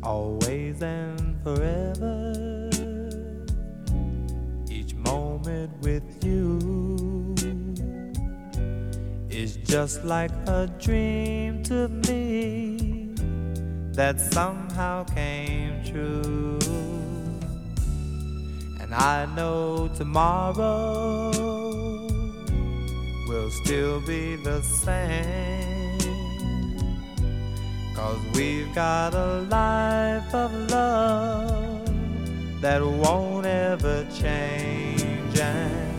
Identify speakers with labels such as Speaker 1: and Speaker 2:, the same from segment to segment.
Speaker 1: always and forever. Each moment with you is just like a dream to me that somehow came true. And I know tomorrow will still be the same, 'cause we've got a life of love that won't ever change. And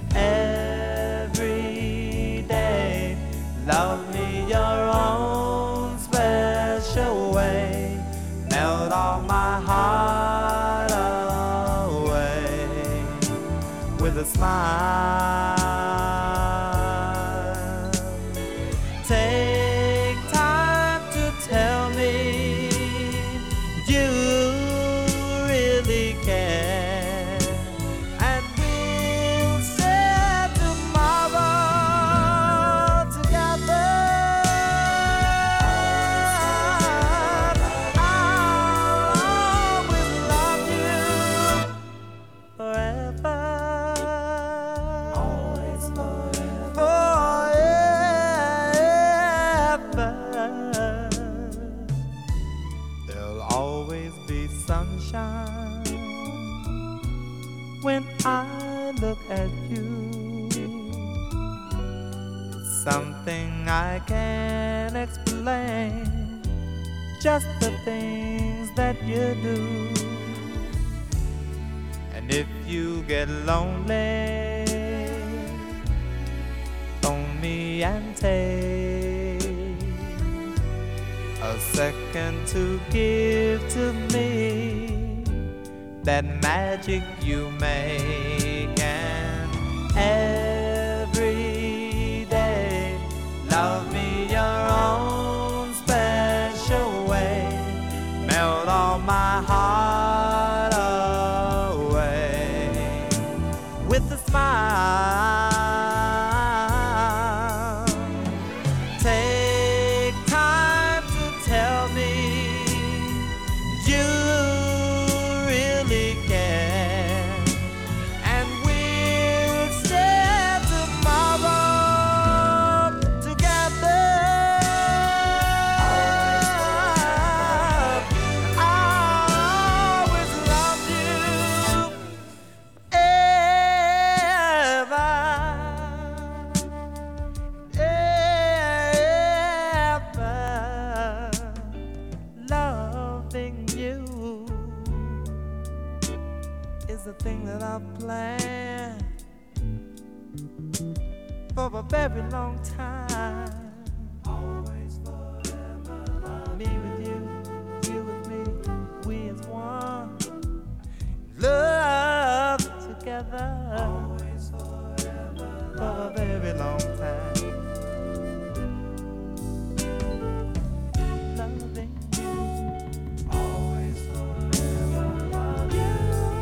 Speaker 1: every day, love me your own special way, melt all my heart away with a smile. Take time to tell me you really care, and we'll share tomorrow together. I'll always love you forever. Always forever. There'll always be sunshine when I look at you. It's something I can't explain, just the things that you do. And if you get lonely, phone me and take a second to give to me that magic you make. And every day, love me your own special way, melt all my heart away with a smile. Take time to tell me you really care, and we'll share tomorrow together. I'll always love you ever, ever. Loving you is a thing that I've planned for a very long time. Always forever love me with you, you with me, we as one. Love together. Always forever for a very long time. Loving you. Always forever love you.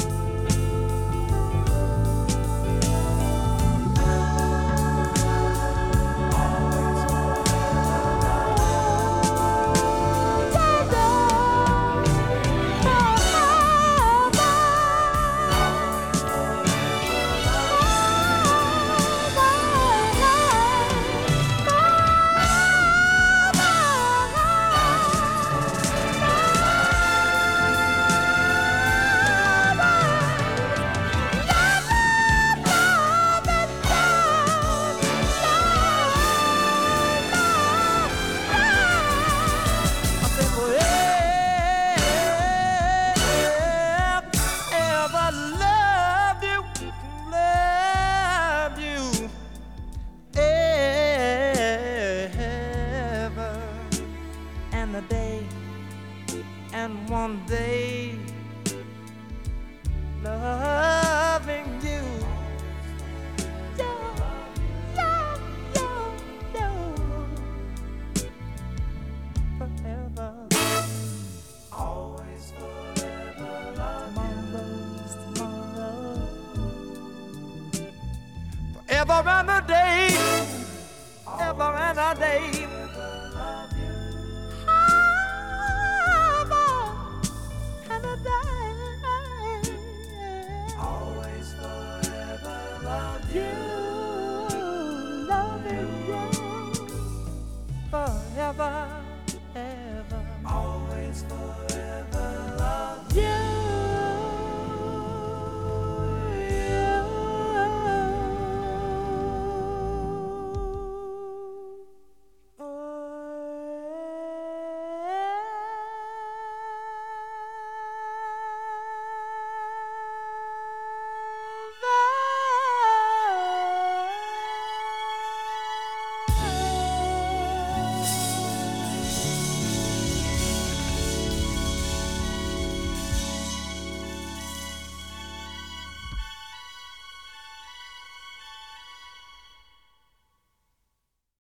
Speaker 1: And one day, loving you, forever, always forever, tomorrow's tomorrow, forever and a day, ever and a day.